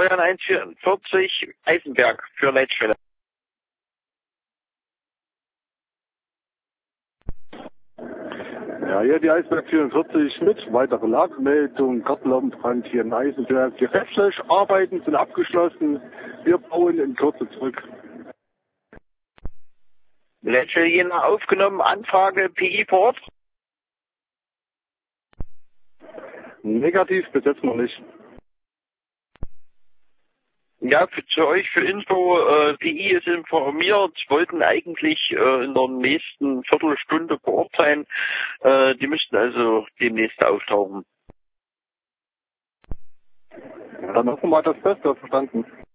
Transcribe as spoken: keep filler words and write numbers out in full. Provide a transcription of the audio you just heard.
Steuern eins vierundvierzig Eisenberg für Leitstelle. Ja, hier die Eisberg vierundvierzig mit weitere Lagemeldung, Gartenlaubenbrand hier in Eisenberg. Die Arbeiten sind abgeschlossen. Wir bauen in Kürze zurück. Letzte Jena aufgenommen, Anfrage P I vor Ort. Negativ, bis jetzt noch nicht. Ja, für, zu euch für Info, äh, P I ist informiert, wollten eigentlich äh, in der nächsten Viertelstunde vor Ort sein. Äh, die müssten also demnächst auftauchen. Dann hoffen wir mal das Beste, verstanden.